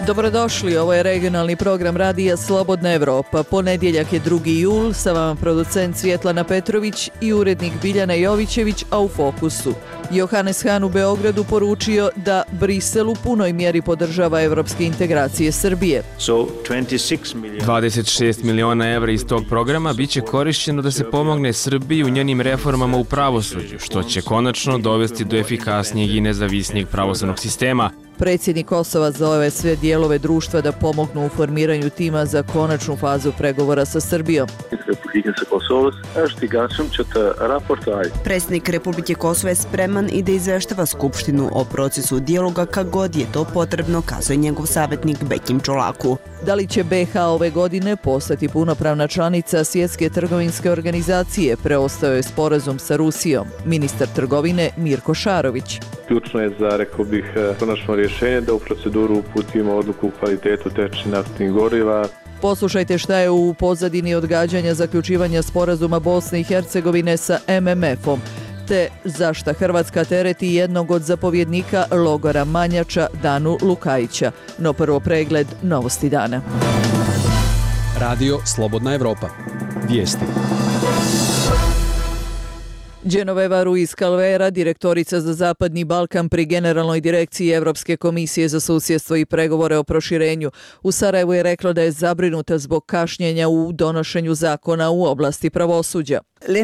Dobrodošli, ovo je regionalni program radija Slobodna Evropa. Ponedjeljak je 2. jul, sa vama producent Svjetlana Petrović i urednik Biljana Jovićević, a u fokusu. Johannes Hahn u Beogradu poručio da Brisel u punoj mjeri podržava evropske integracije Srbije. 26 miliona evra iz tog programa bit će korišćeno da se pomogne Srbiji u njenim reformama u pravosuđu, što će konačno dovesti do efikasnijeg i nezavisnijeg pravosudnog sistema. Predsjednik Kosova zove sve dijelove društva da pomognu u formiranju tima za konačnu fazu pregovora sa Srbijom. Predsjednik Republike Kosova je spreman i da izveštava Skupštinu o procesu dijaloga kad god je to potrebno, kazuje njegov savjetnik Bekim Čolaku. Da li će BiH ove godine postati punopravna članica Svjetske trgovinske organizacije, preostao je sporazum sa Rusijom. Ministar trgovine Mirko Šarović. Ključno je za, rekao bih, konačno rješenje da u proceduru uputimo odluku u kvalitetu tečnih naftnih goriva. Poslušajte šta je u pozadini odgađanja zaključivanja sporazuma Bosne i Hercegovine sa MMF-om, te zašta Hrvatska tereti jednog od zapovjednika logora Manjača, Danu Lukajića. No prvo pregled novosti dana. Radio Slobodna Evropa. Vijesti. Genoveva Ruiz Calvera, direktorica za Zapadni Balkan pri Generalnoj direkciji Evropske komisije za susjedstvo i pregovore o proširenju, u Sarajevu je rekla da je zabrinuta zbog kašnjenja u donošenju zakona u oblasti pravosuđa.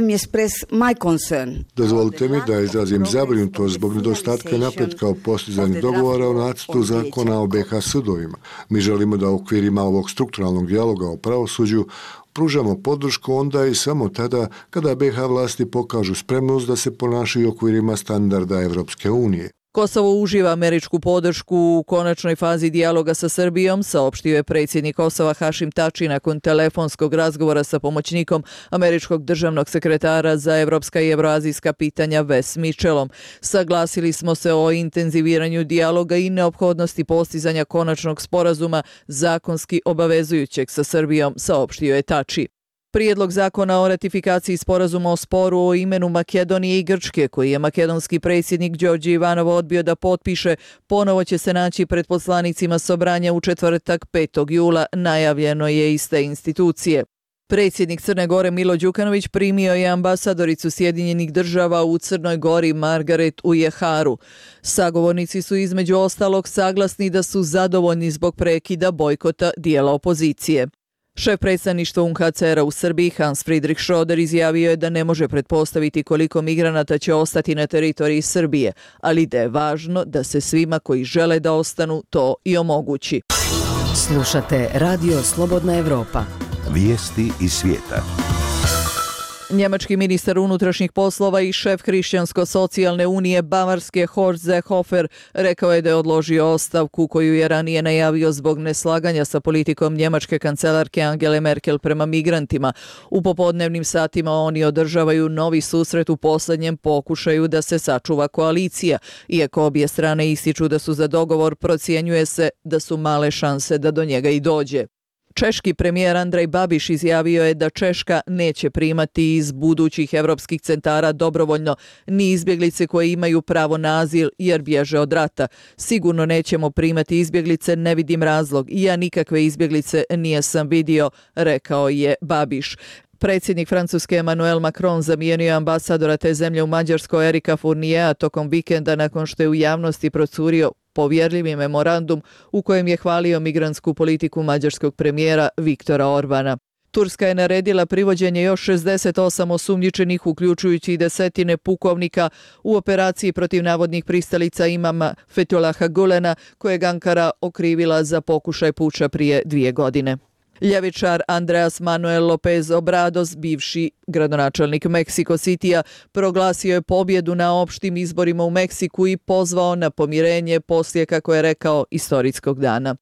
Dozvolite mi da izrazim zabrinutost zbog nedostatka napretka u postizanju dogovora o nacrtu zakona o BiH sudovima. Mi želimo da u okvirima ovog strukturalnog dijaloga o pravosuđu pružamo podršku onda i samo tada kada BiH vlasti pokažu spremnost da se ponašaju u okvirima standarda Evropske unije. Kosovo uživa američku podršku u konačnoj fazi dijaloga sa Srbijom, saopštio je predsjednik Kosova Hašim Tači nakon telefonskog razgovora sa pomoćnikom američkog državnog sekretara za evropska i evroazijska pitanja Wes Mitchellom. Saglasili smo se o intenziviranju dijaloga i neophodnosti postizanja konačnog sporazuma zakonski obavezujućeg sa Srbijom, saopštio je Tači. Prijedlog zakona o ratifikaciji sporazuma o sporu o imenu Makedonije i Grčke, koji je makedonski predsjednik Đorđe Ivanov odbio da potpiše, ponovo će se naći pred poslanicima Sobranja u četvrtak 5. jula, najavljeno je iz te institucije. Predsjednik Crne Gore Milo Đukanović primio je ambasadoricu Sjedinjenih država u Crnoj Gori Margaret Ujeharu. Sagovornici su između ostalog saglasni da su zadovoljni zbog prekida bojkota dijela opozicije. Šef predstavništva UNHCR-a u Srbiji Hans Friedrich Schröder izjavio je da ne može pretpostaviti koliko migranata će ostati na teritoriji Srbije, ali da je važno da se svima koji žele da ostanu to i omogući. Slušate Radio Slobodna Evropa. Vijesti iz svijeta. Njemački ministar unutrašnjih poslova i šef Hrišćansko-socijalne unije Bavarske Horst Seehofer rekao je da je odložio ostavku koju je ranije najavio zbog neslaganja sa politikom njemačke kancelarke Angele Merkel prema migrantima. U popodnevnim satima oni održavaju novi susret u posljednjem pokušaju da se sačuva koalicija. Iako obje strane ističu da su za dogovor, procjenjuje se da su male šanse da do njega i dođe. Češki premijer Andrej Babiš izjavio je da Češka neće primati iz budućih evropskih centara dobrovoljno ni izbjeglice koje imaju pravo na azil jer bježe od rata. Sigurno nećemo primati izbjeglice, ne vidim razlog. Ja nikakve izbjeglice nisam vidio, rekao je Babiš. Predsjednik Francuske Emmanuel Macron zamijenio ambasadora te zemlje u Mađarskoj Erika Fourniera tokom vikenda nakon što je u javnosti procurio povjerljivi memorandum u kojem je hvalio migrantsku politiku mađarskog premijera Viktora Orbana. Turska je naredila privođenje još 68 osumnjičenih, uključujući i desetine pukovnika u operaciji protiv navodnih pristalica imama Fethullaha Gulena, kojeg Ankara okrivila za pokušaj puča prije 2 godine. Ljevičar Andreas Manuel Lopez Obrados, bivši gradonačelnik Meksiko Citya, proglasio je pobjedu na opštim izborima u Meksiku i pozvao na pomirenje poslije, kako je rekao, istorijskog dana.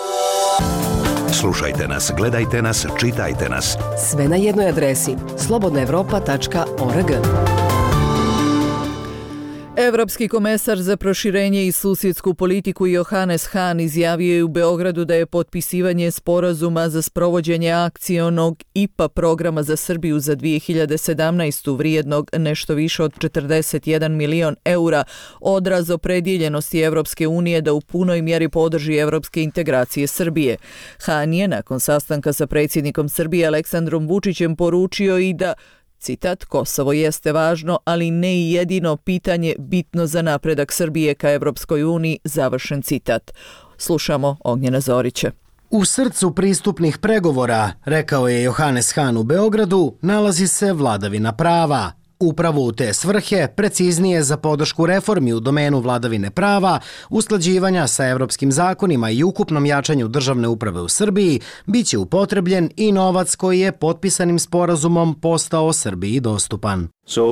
Slušajte nas, gledajte nas, čitajte nas. Sve na jednoj adresi slobodnaevropa.org. Evropski komesar za proširenje i susjedsku politiku Johannes Hahn izjavio je u Beogradu da je potpisivanje sporazuma za sprovođenje akcionog IPA programa za Srbiju za 2017. vrijednog nešto više od 41 milion eura odraz opredjeljenosti Evropske unije da u punoj mjeri podrži evropske integracije Srbije. Hahn je nakon sastanka sa predsjednikom Srbije Aleksandrom Vučićem poručio i da, citat, Kosovo jeste važno, ali ne i jedino pitanje bitno za napredak Srbije ka Evropskoj uniji, završen citat. Slušamo Ognjena Zorića. U srcu pristupnih pregovora, rekao je Johannes Hahn u Beogradu, nalazi se vladavina prava. Upravo u te svrhe, preciznije za podršku reformi u domenu vladavine prava, usklađivanja sa evropskim zakonima i ukupnom jačanju državne uprave u Srbiji, bit će upotrebljen i novac koji je potpisanim sporazumom postao Srbiji dostupan.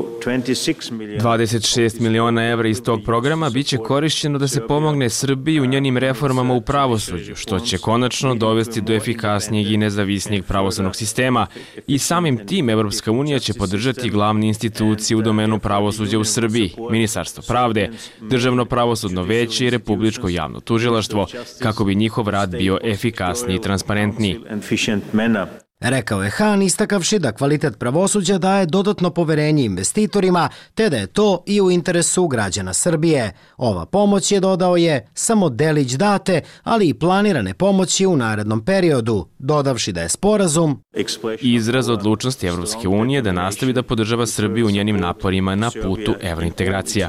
26 miliona evra iz tog programa biće korišćeno da se pomogne Srbiji u njenim reformama u pravosuđu, što će konačno dovesti do efikasnijeg i nezavisnijeg pravosudnog sistema i samim tim Evropska unija će podržati glavne institucije u domenu pravosuđa u Srbiji, Ministarstvo pravde, Državno pravosudno veće i Republičko javno tužilaštvo, kako bi njihov rad bio efikasniji i transparentniji. Rekao je Hahn, istakavši da kvalitet pravosuđa daje dodatno poverenje investitorima, te da je to i u interesu građana Srbije. Ova pomoć, je dodao je, samo delić date, ali i planirane pomoći u narednom periodu, dodavši da je sporazum izraz odlučnosti Evropske unije da nastavi da podržava Srbiju u njenim naporima na putu evrointegracija.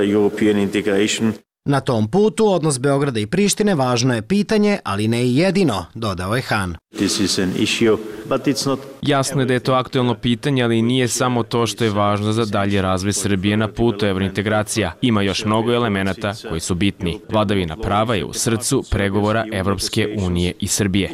Na tom putu odnos Beograda i Prištine važno je pitanje, ali ne i jedino, dodao je Hahn. Jasno je da je to aktuelno pitanje, ali nije samo to što je važno za dalje razvoj Srbije na putu evrointegracija. Ima još mnogo elemenata koji su bitni. Vladavina prava je u srcu pregovora Evropske unije i Srbije.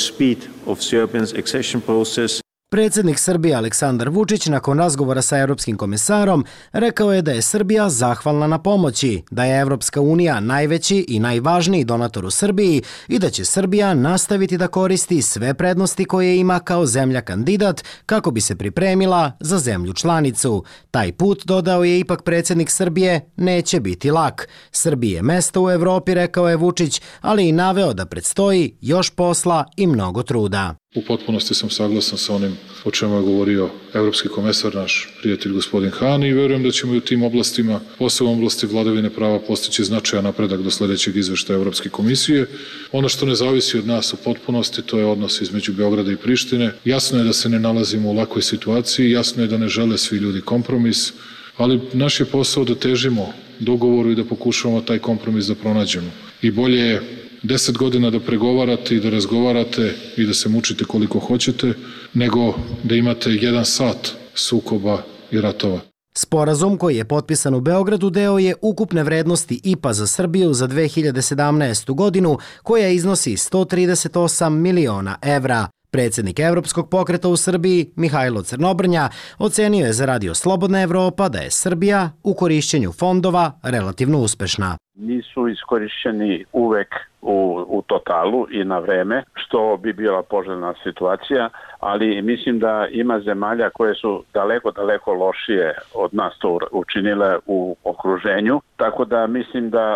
Predsjednik Srbije Aleksandar Vučić nakon razgovora sa Evropskim komesarom rekao je da je Srbija zahvalna na pomoći, da je Evropska unija najveći i najvažniji donator u Srbiji i da će Srbija nastaviti da koristi sve prednosti koje ima kao zemlja kandidat kako bi se pripremila za zemlju članicu. Taj put, dodao je ipak predsjednik Srbije, neće biti lak. Srbiji je mesto u Evropi, rekao je Vučić, ali i naveo da predstoji još posla i mnogo truda. U potpunosti sam saglasan sa onim o čemu je govorio evropski komesar, naš prijatelj gospodin Hahn, i verujem da ćemo i u tim oblastima, posebno oblasti vladavine prava, postići značajan napredak do sljedećeg izveštaja Evropske komisije. Ono što ne zavisi od nas u potpunosti, to je odnos između Beograda i Prištine. Jasno je da se ne nalazimo u lakoj situaciji, jasno je da ne žele svi ljudi kompromis, ali naš je posao da težimo dogovoru i da pokušavamo taj kompromis da pronađemo. I bolje je 10 godina da pregovarate i da razgovarate i da se mučite koliko hoćete, nego da imate 1 sat sukoba i ratova. Sporazum koji je potpisan u Beogradu deo je ukupne vrednosti IPA za Srbiju za 2017. godinu, koja iznosi 138 miliona evra. Predsjednik Evropskog pokreta u Srbiji, Mihajlo Crnobrnja, ocenio je za Radio Slobodna Evropa da je Srbija u korišćenju fondova relativno uspešna. Nisu iskorišćeni uvek u totalu i na vreme, što bi bila poželjna situacija, ali mislim da ima zemalja koje su daleko lošije od nas to učinile u okruženju, tako da mislim da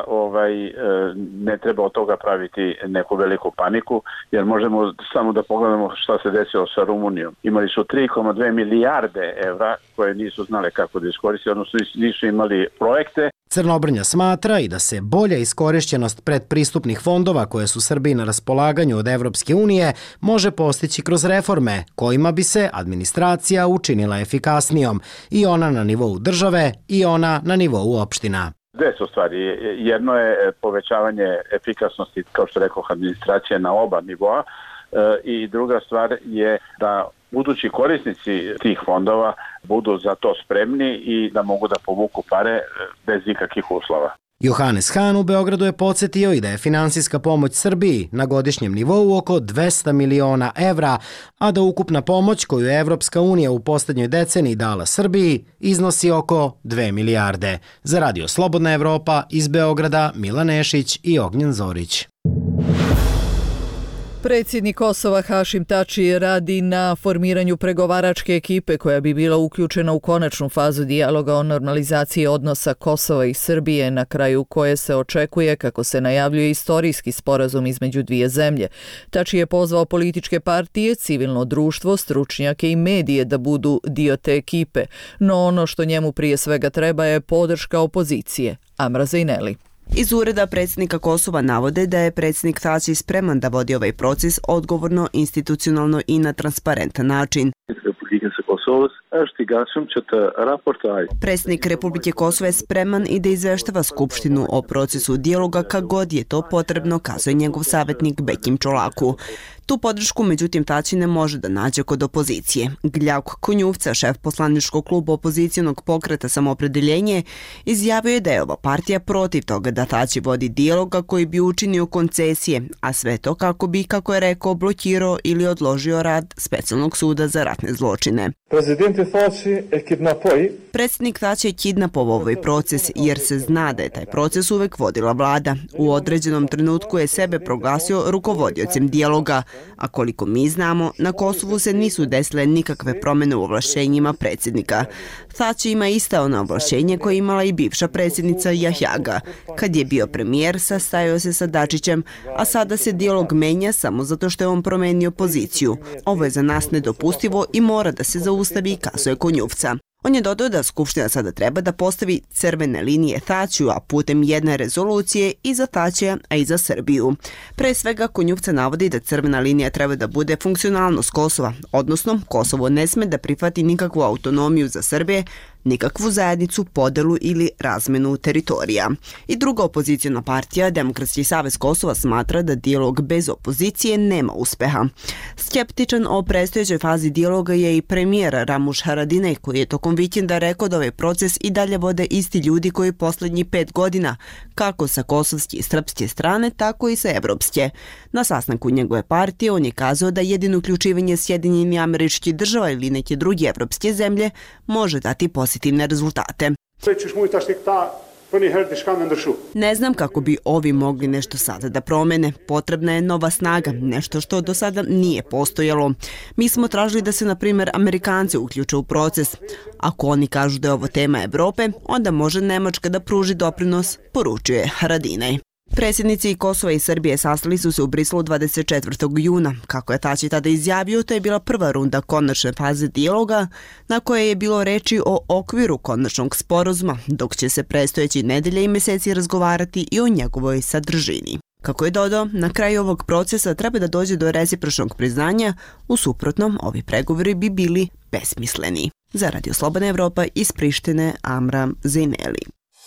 ne treba od toga praviti neku veliku paniku, jer možemo samo da pogledamo šta se desilo sa Rumunijom. Imali su 3,2 milijarde evra koje nisu znale kako da iskoriste, odnosno nisu imali projekte. Crnobrnja smatra i da se bolja iskorišćenost predpristupnih fondova koje su Srbiji na raspolaganju od Evropske unije može postići kroz reforme kojima bi se administracija učinila efikasnijom, i ona na nivou države i ona na nivou opština. Dve su stvari. Jedno je povećavanje efikasnosti, kao što rekao, administracije na oba nivoa, i druga stvar je da budući korisnici tih fondova budu za to spremni i da mogu da povuku pare bez ikakvih uslova. Johannes Hahn u Beogradu je podsjetio i da je finansijska pomoć Srbiji na godišnjem nivou oko 200 miliona evra, a da ukupna pomoć koju je Evropska unija u posljednjoj deceniji dala Srbiji iznosi oko 2 milijarde. Za Radio Slobodna Evropa iz Beograda, Milan Nešić i Ognjen Zorić. Predsjednik Kosova Hašim Tači radi na formiranju pregovaračke ekipe koja bi bila uključena u konačnu fazu dijaloga o normalizaciji odnosa Kosova i Srbije, na kraju koje se očekuje, kako se najavljuje, istorijski sporazum između dvije zemlje. Tači je pozvao političke partije, civilno društvo, stručnjake i medije da budu dio te ekipe, no ono što njemu prije svega treba je podrška opozicije. Amra Zejneli. Iz ureda predsjednika Kosova navode da je predsjednik Tači spreman da vodi ovaj proces odgovorno, institucionalno i na transparentan način. Predsjednik Republike Kosova je spreman i da izveštava Skupštinu o procesu dijaloga kad god je to potrebno, kazuje njegov savjetnik Bekim Čolaku. Tu podršku, međutim, Tači ne može da nađe kod opozicije. Gljavko Konjuvca, šef poslaničkog kluba opozicijonog pokreta Samoopredeljenje, izjavio je da je ova partija protiv toga da Tači vodi dijaloga koji bi učinio koncesije, a sve to kako bi, kako je rekao, blokirao ili odložio rad Specijalnog suda za ratne zločine. Predsjednik Tači je kidnapovao ovaj proces jer se zna da je taj proces uvek vodila vlada. U određenom trenutku je sebe proglasio rukovodiocem dijaloga, a koliko mi znamo, na Kosovu se nisu desile nikakve promjene u ovlašćenjima predsjednika. Tači ima ista ona ovlašćenja koje je imala i bivša predsjednica Jahjaga. Kad je bio premijer, sastajao se sa Dačićem, a sada se dijalog menja samo zato što je on promenio poziciju. Ovo je za nas nedopustivo i mora da se zaustavi, kazuje Konjuvca. On je dodao da Skupština sada treba da postavi crvene linije Tačiju, a putem jedne rezolucije i za Tačija, a i za Srbiju. Pre svega, Konjuvca navodi da crvena linija treba da bude funkcionalnost Kosova, odnosno Kosovo ne sme da prihvati nikakvu autonomiju za Srbije, nikakvu zajednicu, podelu ili razmenu teritorija. I druga opozicijna partija, Demokratski savez Kosova, smatra da dijalog bez opozicije nema uspeha. Skeptičan o predstojećoj fazi dijaloga je i premijer Ramuš Haradinaj, koji je tokom vikenda rekao da ovaj proces i dalje vode isti ljudi koji poslednjih 5 godina, kako sa kosovske i srpske strane, tako i sa evropske. Na sastanku njegove partije on je kazao da jedino uključivanje Sjedinjenih Američkih Država ili neke druge evropske zemlje može dati pozitivne rezultate. Ne znam kako bi ovi mogli nešto sada da promene. Potrebna je nova snaga, nešto što do sada nije postojalo. Mi smo tražili da se, na primjer, Amerikanci uključe u proces. Ako oni kažu da je ovo tema Evrope, onda može Nemačka da pruži doprinos, poručuje Haradinaj. Predsjednici Kosova i Srbije sastali su se u Briselu 24. juna. Kako je Tači tada izjavio, to je bila prva runda konačne faze dijaloga, na kojoj je bilo reči o okviru konačnog sporazuma, dok će se predstojeći nedelje i meseci razgovarati i o njegovoj sadržini. Kako je dodao, na kraju ovog procesa treba da dođe do recipročnog priznanja, u suprotnom ovi pregovori bi bili besmisleni. Za Radio Slobodna Evropa iz Prištine, Amra Zejneli.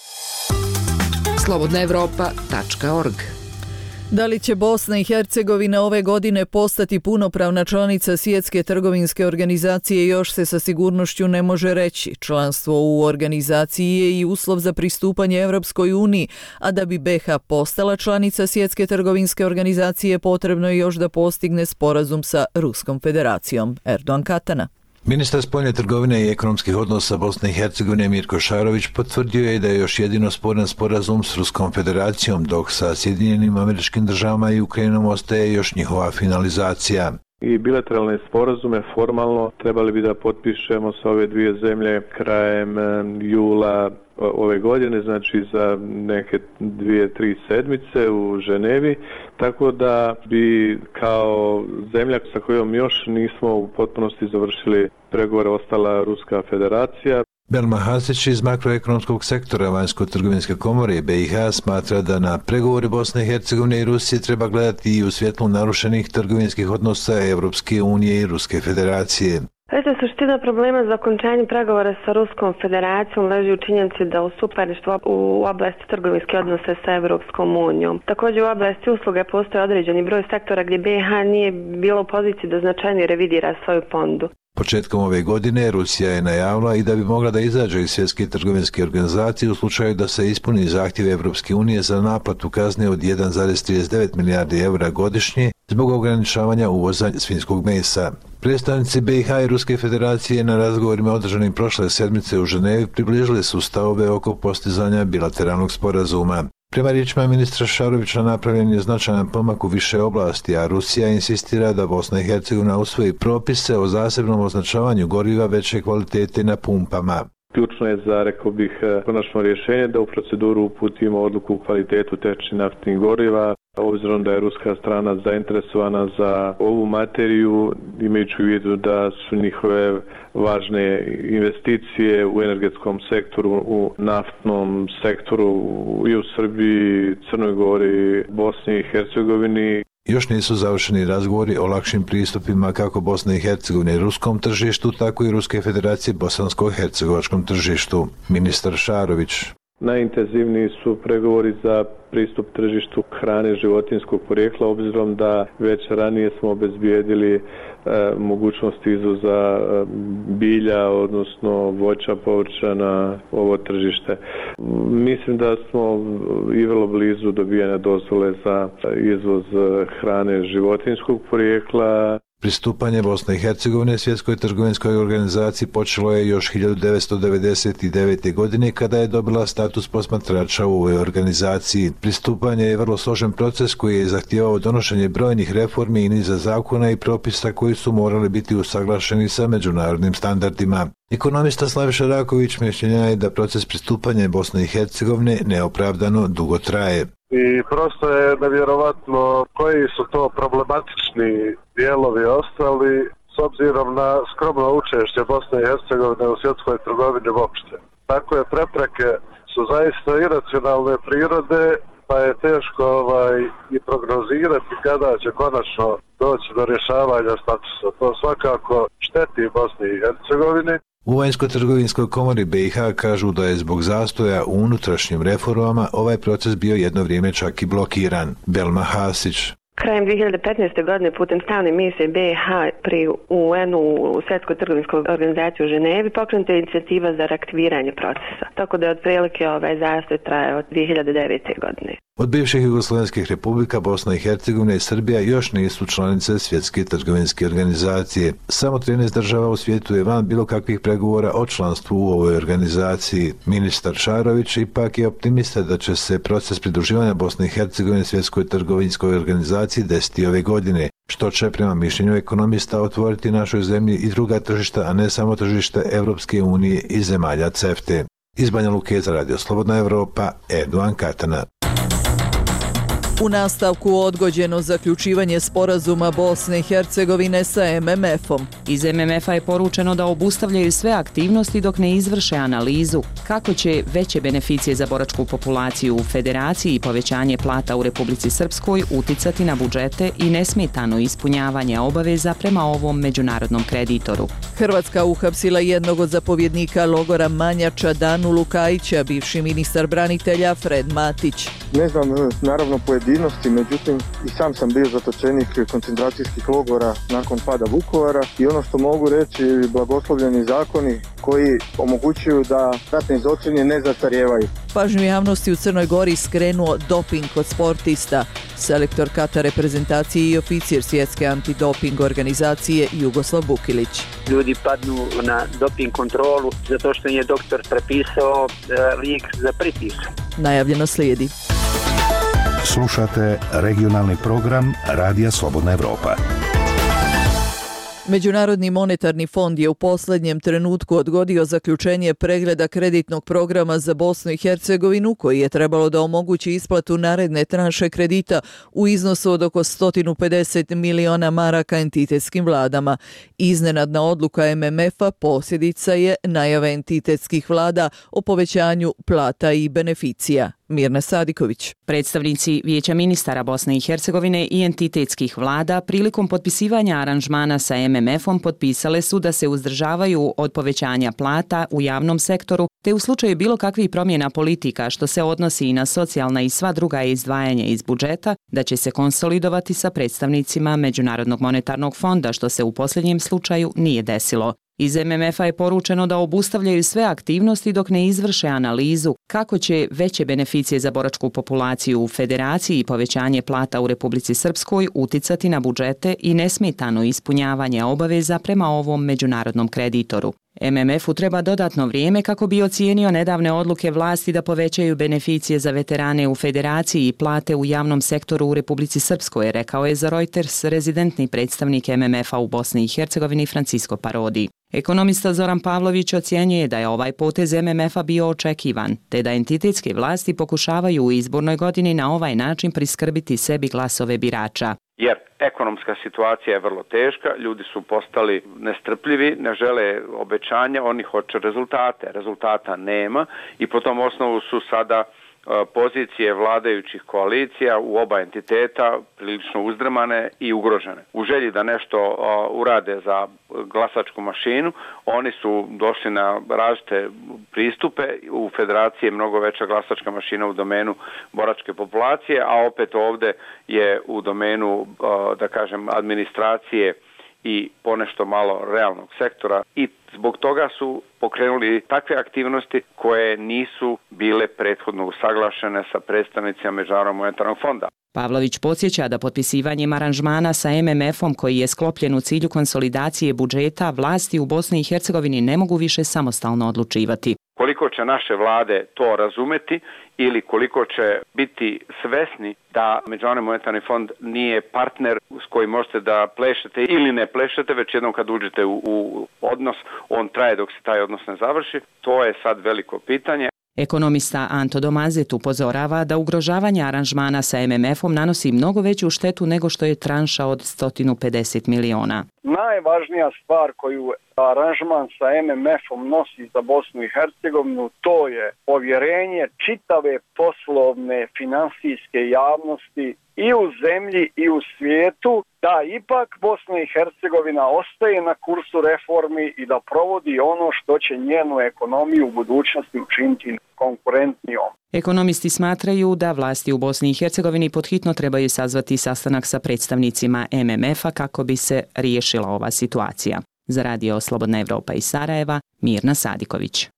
slobodnaevropa.org. Da li će Bosna i Hercegovina ove godine postati punopravna članica Svjetske trgovinske organizacije još se sa sigurnošću ne može reći. Članstvo u organizaciji je i uslov za pristupanje Evropskoj uniji, a da bi BiH postala članica Svjetske trgovinske organizacije potrebno je još da postigne sporazum sa Ruskom federacijom. Erdogan Katana. Ministar spoljne trgovine i ekonomskih odnosa Bosne i Hercegovine Mirko Šarović potvrdio je da je još jedino sporan sporazum s Ruskom federacijom, dok sa Sjedinjenim Američkim Državama i Ukrajinom ostaje još njihova finalizacija. I bilateralne sporazume formalno trebali bi da potpišemo sa ove dvije zemlje krajem jula ove godine, znači za neke 2-3 sedmice u Ženevi, tako da bi kao zemlja sa kojom još nismo u potpunosti završili pregovore ostala Ruska federacija. Belma Hasić iz makroekonomskog sektora Vanjsko-trgovinske komore BiH smatra da na pregovori Bosne i Hercegovine i Rusije treba gledati i u svjetlu narušenih trgovinskih odnosa Evropske unije i Ruske federacije. Suština problema za okončanje pregovora sa Ruskom federacijom leži u činjenici da u suparništvu u oblasti trgovinske odnose sa Evropskom unijom. Također u oblasti usluge postoje određeni broj sektora gdje BiH nije bilo u poziciji da značajnije revidira svoju ponudu. Početkom ove godine Rusija je najavila i da bi mogla da izađe iz Svjetske trgovinske organizacije u slučaju da se ispuni zahtjev Evropske unije za naplatu kazne od 1,39 milijardi eura godišnje zbog ograničavanja uvoza svinjskog mesa. Predstavnici BiH i Ruske federacije na razgovorima održanim prošle sedmice u Ženevi približili su stavove oko postizanja bilateralnog sporazuma. Prema riječima ministra Šarovića napravljen je značajan pomak u više oblasti, a Rusija insistira da Bosna i Hercegovina usvoji propise o zasebnom označavanju goriva veće kvalitete na pumpama. Ključno je za, rekao bih, konačno rješenje da u proceduru uputimo odluku u kvalitetu tečnih naftnih goriva, obzirom da je ruska strana zainteresovana za ovu materiju, imajući u vidu da su njihove važne investicije u energetskom sektoru, u naftnom sektoru i u Srbiji, Crnoj Gori, Bosni i Hercegovini. Još nisu završeni razgovori o lakšim pristupima kako Bosne i Hercegovine ruskom tržištu, tako i Ruske federacije bosansko-hercegovačkom tržištu. Ministar Šarović. Najintenzivniji su pregovori za pristup tržištu hrane životinjskog porijekla, obzirom da već ranije smo obezbijedili mogućnost izvoza bilja, odnosno voća, povrća na ovo tržište. Mislim da smo i vrlo blizu dobijanja dozvole za izvoz hrane životinjskog porijekla. Pristupanje Bosne i Hercegovine Svjetskoj trgovinskoj organizaciji počelo je još 1999. godine kada je dobila status posmatrača u ovoj organizaciji. Pristupanje je vrlo složen proces koji je zahtijevao donošenje brojnih reformi i niza zakona i propisa koji su morali biti usaglašeni sa međunarodnim standardima. Ekonomista Slaviša Raković mišljenja je da proces pristupanja Bosne i Hercegovine neopravdano dugo traje. I prosto je nevjerovatno koji su to problematični dijelovi ostali s obzirom na skromno učešće Bosne i Hercegovine u svjetskoj trgovini uopšte. Takve prepreke su zaista iracionalne prirode, pa je teško i prognozirati kada će konačno doći do rješavanja statusa. To svakako šteti Bosni i Hercegovini. U Vanjsko-trgovinskoj komori BiH kažu da je zbog zastoja u unutrašnjim reformama ovaj proces bio jedno vrijeme čak i blokiran. Belma Hasić. Krajem 2015. godine putem stalne misije BiH pri UN-u u Svjetskoj trgovinskoj organizaciji u Ženevi pokrenuta je inicijativa za reaktiviranje procesa. Tako da je otprilike zastoj traje od 2009. godine. Od bivših jugoslavenskih republika Bosna i Hercegovina i Srbija još nisu članice Svjetske trgovinske organizacije. Samo 13 država u svijetu je van bilo kakvih pregovora o članstvu u ovoj organizaciji. Ministar Šarović ipak je optimista da će se proces pridruživanja Bosne i Hercegovine Svjetskoj trgovinskoj organizaciji desiti ove godine, što će prema mišljenju ekonomista otvoriti našoj zemlji i druga tržišta, a ne samo tržište Europske unije i zemalja CEFTA. Iz Banja Luke za Radio Slobodna Evropa, Erdogan Katana. U nastavku odgođeno zaključivanje sporazuma Bosne i Hercegovine sa MMF-om. Iz MMF-a je poručeno da obustavljaju sve aktivnosti dok ne izvrše analizu kako će veće beneficije za boračku populaciju u Federaciji i povećanje plata u Republici Srpskoj uticati na budžete i nesmetano ispunjavanje obaveza prema ovom međunarodnom kreditoru. Hrvatska uhapsila jednog od zapovjednika logora Manjača, Danu Lukajića, bivši ministar branitelja Fred Matić. Ne znam, naravno pojedinosti, međutim i sam sam bio zatočenik koncentracijskih logora nakon pada Vukovara i ono što mogu reći, blagoslovljeni zakoni koji omogućuju da ratni zločini ne zastarijevaju. Pažnju javnosti u Crnoj Gori skrenuo doping kod sportista. Selektor Kata reprezentacije i oficir Svjetske antidoping organizacije Jugoslav Bukilić. Ljudi padnu na doping kontrolu zato što je doktor prepisao lijek za pritisak. Najavljeno slijedi. Slušate regionalni program Radija Slobodna Evropa. Međunarodni monetarni fond je u posljednjem trenutku odgodio zaključenje pregleda kreditnog programa za Bosnu i Hercegovinu koji je trebalo da omogući isplatu naredne tranše kredita u iznosu od oko 150 miliona maraka entitetskim vladama. Iznenadna odluka MMF-a posljedica je najave entitetskih vlada o povećanju plata i beneficija. Mirna Sadiković. Predstavnici Vijeća ministara Bosne i Hercegovine i entitetskih vlada prilikom potpisivanja aranžmana sa MMF-om potpisale su da se uzdržavaju od povećanja plata u javnom sektoru, te u slučaju bilo kakvih promjena politika što se odnosi i na socijalna i sva druga izdvajanja iz budžeta, da će se konsolidovati sa predstavnicima Međunarodnog monetarnog fonda, što se u posljednjem slučaju nije desilo. Iz MMF-a je poručeno da obustavljaju sve aktivnosti dok ne izvrše analizu kako će veće beneficije za boračku populaciju u Federaciji i povećanje plata u Republici Srpskoj uticati na budžete i nesmetano ispunjavanje obaveza prema ovom međunarodnom kreditoru. MMF-u treba dodatno vrijeme kako bi ocijenio nedavne odluke vlasti da povećaju beneficije za veterane u Federaciji i plate u javnom sektoru u Republici Srpskoj, rekao je za Reuters rezidentni predstavnik MMF-a u Bosni i Hercegovini Francisco Parodi. Ekonomista Zoran Pavlović ocjenjuje da je ovaj potez MMF-a bio očekivan, te da entitetske vlasti pokušavaju u izbornoj godini na ovaj način priskrbiti sebi glasove birača. Jer ekonomska situacija je vrlo teška, ljudi su postali nestrpljivi, ne žele obećanja, oni hoće rezultate. Rezultata nema i po tom osnovu su sada pozicije vladajućih koalicija u oba entiteta prilično uzdrmane i ugrožene. U želji da nešto urade za glasačku mašinu, oni su došli na različite pristupe. U Federaciji je mnogo veća glasačka mašina u domenu boračke populacije, a opet ovdje je u domenu, da kažem, administracije i ponešto malo realnog sektora i zbog toga su pokrenuli takve aktivnosti koje nisu bile prethodno usaglašene sa predstavnicima Međunarodnog monetarnog fonda. Pavlović podsjeća da potpisivanjem aranžmana sa MMF-om koji je sklopljen u cilju konsolidacije budžeta, vlasti u Bosni i Hercegovini ne mogu više samostalno odlučivati. Koliko će naše vlade to razumeti ili koliko će biti svesni da Međunarodni monetarni fond nije partner s kojim možete da plešete ili ne plešete, već jednom kad uđete u odnos, on traje dok se taj odnos ne završi, to je sad veliko pitanje. Ekonomista Anto Domazet upozorava da ugrožavanje aranžmana sa MMF-om nanosi mnogo veću štetu nego što je tranša od 150 miliona. Najvažnija stvar koju aranžman sa MMF-om nosi za Bosnu i Hercegovinu, to je povjerenje čitave poslovne finansijske javnosti i u zemlji i u svijetu da ipak Bosna i Hercegovina ostaje na kursu reformi i da provodi ono što će njenu ekonomiju u budućnosti učiniti konkurentnijom. Ekonomisti smatraju da vlasti u Bosni i Hercegovini podhitno trebaju sazvati sastanak sa predstavnicima MMF-a kako bi se riješila ova situacija. Za Radio Slobodna Evropa iz Sarajeva, Mirna Sadiković.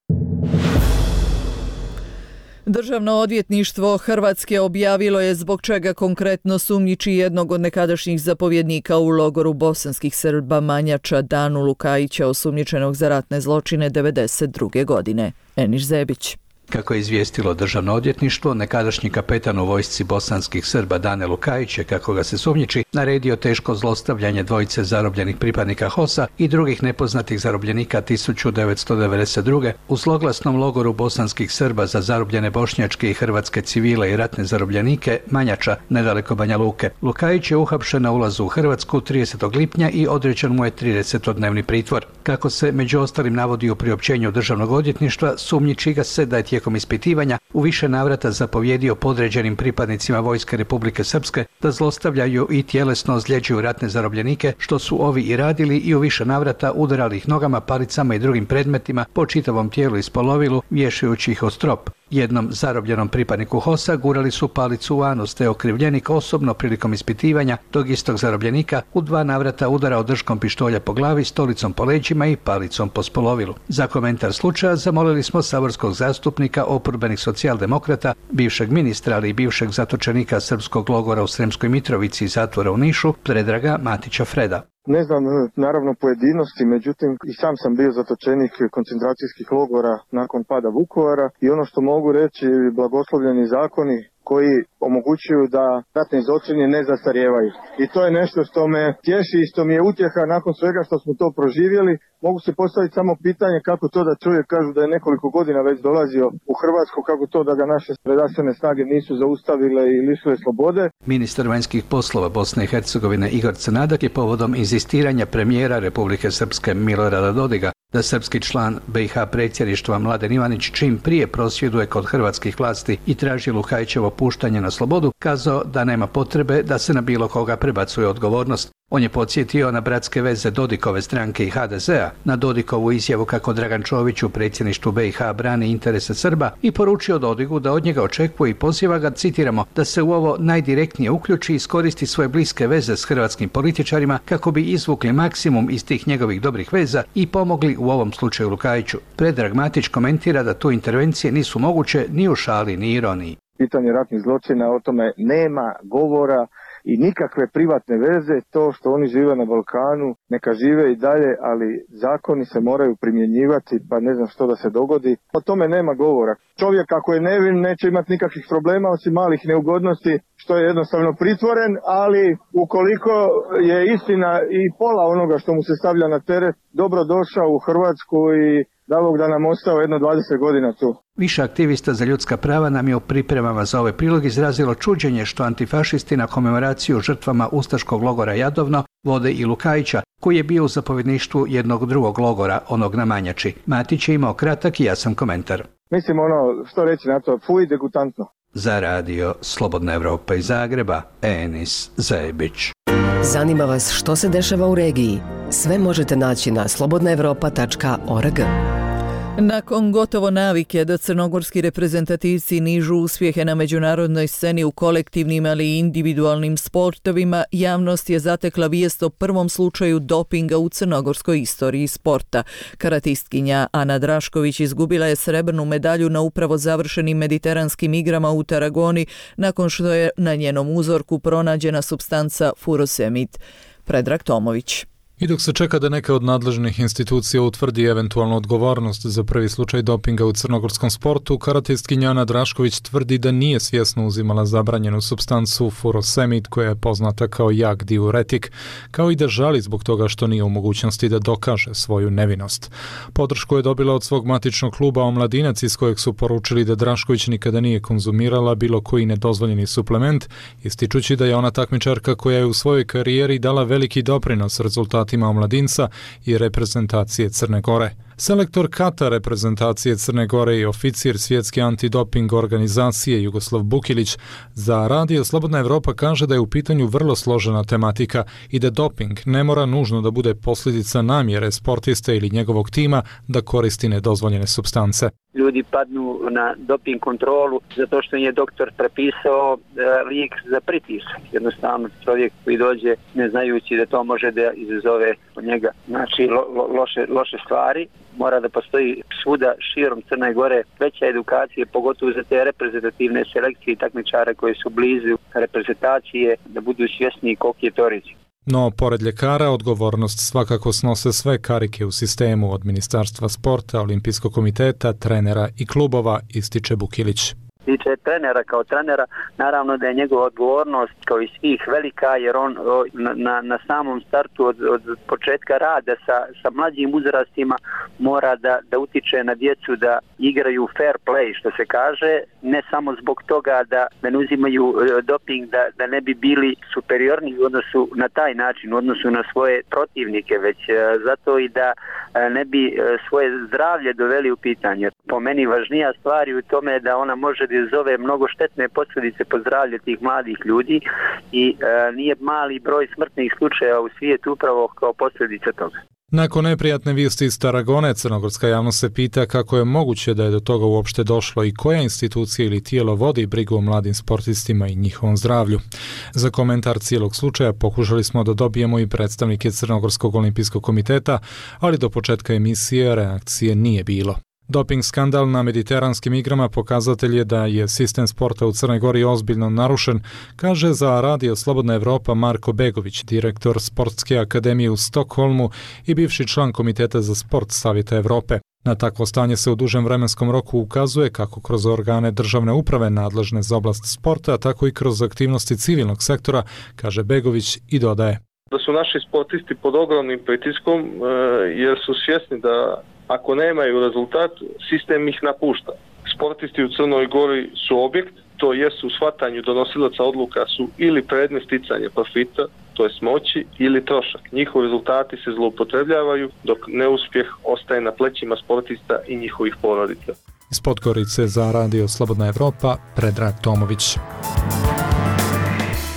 Državno odvjetništvo Hrvatske objavilo je zbog čega konkretno sumnjiči jednog od nekadašnjih zapovjednika u logoru bosanskih Srba Manjača Danu Lukajića, osumnjičenog za ratne zločine 1992. godine. Eniš Zebić. Kako je izvijestilo državno odvjetništvo, nekadašnji kapetan u vojsci bosanskih Srba Dane Lukajić je, kako ga se sumnjiči, naredio teško zlostavljanje dvojice zarobljenih pripadnika HOS-a i drugih nepoznatih zarobljenika 1992. u zloglasnom logoru bosanskih Srba za zarobljene bošnjačke i hrvatske civile i ratne zarobljenike Manjača, nedaleko Banja Luke. Lukajić je uhapšen na ulazu u Hrvatsku 30. lipnja i određen mu je 30-dnevni pritvor. Kako se među ostalim navodi u priopćenju državnog odvjetništva, sumnjiči ga se da je tijekom ispitivanja u više navrata zapovjedio podređenim pripadnicima Vojske Republike Srpske da zlostavljaju i tjelesno ozljeđuju ratne zarobljenike, što su ovi i radili, i u više navrata udarali ih nogama, palicama i drugim predmetima po čitavom tijelu i spolovilu, vješajući ih o strop. Jednom zarobljenom pripadniku HOS-a gurali su palicu u anus, te okrivljenik osobno prilikom ispitivanja tog istog zarobljenika u 2 navrata udarao držkom pištolja po glavi, stolicom po leđima i palicom po spolovilu. Za komentar slučaja zamolili smo saborskog zastupnika oporbenih socijaldemokrata, bivšeg ministra, ali i bivšeg zatočenika srpskog logora u Sremskoj Mitrovici i zatvora u Nišu, Predraga Matića Freda. Ne znam, naravno pojedinosti, međutim i sam sam bio zatočenik koncentracijskih logora nakon pada Vukovara i ono što mogu reći, blagoslovljeni zakoni koji omogućuju da ratni zločini ne zastarijevaju. I to je nešto što me tješi i što mi je utjeha nakon svega što smo to proživjeli. Mogu se postaviti samo pitanje kako to da čovjek, kažu da je nekoliko godina već dolazio u Hrvatsku, kako to da ga naše redarstvene snage nisu zaustavile i lišile slobode. Ministar vanjskih poslova Bosne i Hercegovine Igor Crnadak je povodom inzistiranja premijera Republike Srpske Milorada Dodiga da srpski član BiH predsjedništva Mladen Ivanić čim prije prosvjeduje kod hrvatskih vlasti i traži Lukajićevo puštanje na slobodu, kazao da nema potrebe da se na bilo koga prebacuje odgovornost. On je podsjetio na bratske veze Dodikove stranke i HDZ-a, na Dodikovu izjavu kako Dragan Čović u predsjedništvu BiH brani interese Srba i poručio Dodiku da od njega očekuje i poziva ga, citiramo, da se u ovo najdirektnije uključi i iskoristi svoje bliske veze s hrvatskim političarima kako bi izvukli maksimum iz tih njegovih dobrih veza i pomogli u ovom slučaju Lukajiću. Predrag Matić komentira da tu intervencije nisu moguće ni u šali ni ironiji. Pitanje ratnih zločina, o tome nema govora i nikakve privatne veze. To što oni žive na Balkanu, neka žive i dalje, ali zakoni se moraju primjenjivati, pa ne znam što da se dogodi. O tome nema govora. Čovjek ako je nevin neće imati nikakvih problema osim malih neugodnosti što je jednostavno pritvoren, ali ukoliko je istina i pola onoga što mu se stavlja na teret, dobro došao u Hrvatsku i da Bog da nam ostao jedno 20 godina tu. Više aktivista za ljudska prava nam je u pripremama za ovaj prilog izrazilo čuđenje što antifašisti na komemoraciju žrtvama ustaškog logora Jadovno vode i Lukajića, koji je bio u zapovjedništvu jednog drugog logora, onog na Manjači. Matić je imao kratak i jasan komentar. Mislim što reći na to, fuj, degutantno. Za radio Slobodna Evropa iz Zagreba, Enis Zebić. Zanima vas što se dešava u regiji? Sve možete naći na slobodnaevropa.org. Nakon gotovo navike da crnogorski reprezentativci nižu uspjehe na međunarodnoj sceni u kolektivnim ali i individualnim sportovima, javnost je zatekla vijest o prvom slučaju dopinga u crnogorskoj istoriji sporta. Karatistkinja Ana Drašković izgubila je srebrnu medalju na upravo završenim mediteranskim igrama u Tarragoni nakon što je na njenom uzorku pronađena supstanca furosemid. Predrag Tomović. I dok se čeka da neka od nadležnih institucija utvrdi eventualnu odgovornost za prvi slučaj dopinga u crnogorskom sportu, karatistkinja Ana Drašković tvrdi da nije svjesno uzimala zabranjenu supstancu furosemid koja je poznata kao jak diuretik, kao i da žali zbog toga što nije u mogućnosti da dokaže svoju nevinost. Podršku je dobila od svog matičnog kluba Omladinac iz kojeg su poručili da Drašković nikada nije konzumirala bilo koji nedozvoljeni suplement, ističući da je ona takmičarka koja je u svojoj karijeri dala veliki doprinos rezultatima Omladinca i reprezentacije Crne Gore. Selektor kata reprezentacije Crne Gore i oficir svjetske antidoping organizacije Jugoslav Bukilić za radio Slobodna Evropa kaže da je u pitanju vrlo složena tematika i da doping ne mora nužno da bude posljedica namjere sportiste ili njegovog tima da koristi nedozvoljene supstance. Ljudi padnu na doping kontrolu zato što je doktor prepisao lijek za pritisak. Jednostavno čovjek koji dođe ne znajući da to može da izazove od njega loše stvari. Mora da postoji svuda širom Crne Gore veća edukacija, pogotovo za te reprezentativne selekcije i takmičare koji su blizu reprezentacije, da budu svjesni koliki je to rizik. No, pored ljekara, odgovornost svakako snose sve karike u sistemu od Ministarstva sporta, Olimpijskog komiteta, trenera i klubova, ističe Bukilić. Tiče trenera kao trenera, naravno da je njegova odgovornost kao i svih velika, jer on na samom startu od početka rada sa mlađim uzrastima mora da utiče na djecu da igraju fair play, što se kaže, ne samo zbog toga da ne uzimaju doping, da ne bi bili superiorni u odnosu na taj način, u odnosu na svoje protivnike, već zato i da ne bi svoje zdravlje doveli u pitanje. Po meni važnija stvar je u tome da ona može da izazove mnogo štetne posljedice po zdravlje tih mladih ljudi i nije mali broj smrtnih slučajeva u svijetu upravo kao posljedica toga. Nakon neprijatne vijesti iz Tarragone, crnogorska javnost se pita kako je moguće da je do toga uopšte došlo i koja institucija ili tijelo vodi brigu o mladim sportistima i njihovom zdravlju. Za komentar cijelog slučaja pokušali smo da dobijemo i predstavnike Crnogorskog olimpijskog komiteta, ali do početka emisije reakcije nije bilo. Doping skandal na mediteranskim igrama pokazatelj je da je sistem sporta u Crnoj Gori ozbiljno narušen, kaže za radio Slobodna Evropa Marko Begović, direktor Sportske akademije u Stokholmu i bivši član Komiteta za sport Savjeta Evrope. Na takvo stanje se u dužem vremenskom roku ukazuje kako kroz organe državne uprave nadležne za oblast sporta, tako i kroz aktivnosti civilnog sektora, kaže Begović i dodaje. Da su naši sportisti pod ogromnim pritiskom jer su svjesni da ako nemaju rezultat, sistem ih napušta. Sportisti u Crnoj Gori su objekt, to jesu u shvatanju donosilaca odluka su ili predmet sticanja profita, to je moći, ili trošak. Njihovi rezultati se zloupotrebljavaju, dok neuspjeh ostaje na plećima sportista i njihovih porodica. Iz Podgorice za radio Slobodna Evropa, Predrag Tomović.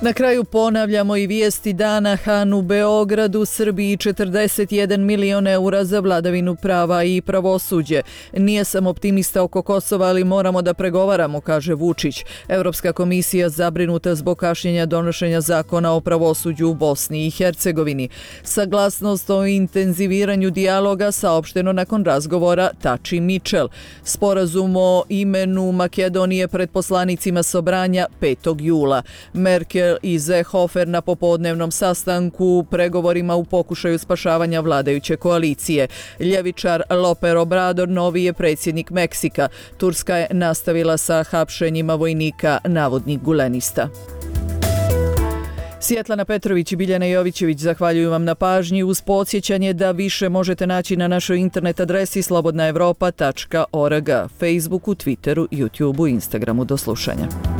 Na kraju ponavljamo i vijesti dana. Han u Beogradu, Srbiji 41 milion eura za vladavinu prava i pravosuđe. Nije sam optimista oko Kosova, ali moramo da pregovaramo, kaže Vučić. Europska komisija zabrinuta zbog kašnjenja donošenja zakona o pravosuđu u Bosni i Hercegovini. Saglasnost o intenziviranju dijaloga saopšteno nakon razgovora Tači Mičel. Sporazum o imenu Makedonije pred poslanicima Sobranja 5. jula. Merkel i Seehofer na popodnevnom sastanku pregovorima u pokušaju spašavanja vladajuće koalicije. Ljevičar López Obrador novi je predsjednik Meksika. Turska je nastavila sa hapšenjima vojnika navodnih gulenista. Svjetlana Petrović i Biljana Jovićević zahvaljuju vam na pažnji uz podsjećanje da više možete naći na našoj internet adresi slobodnaevropa.org, Facebooku, Twitteru, YouTubeu i Instagramu. Do slušanja.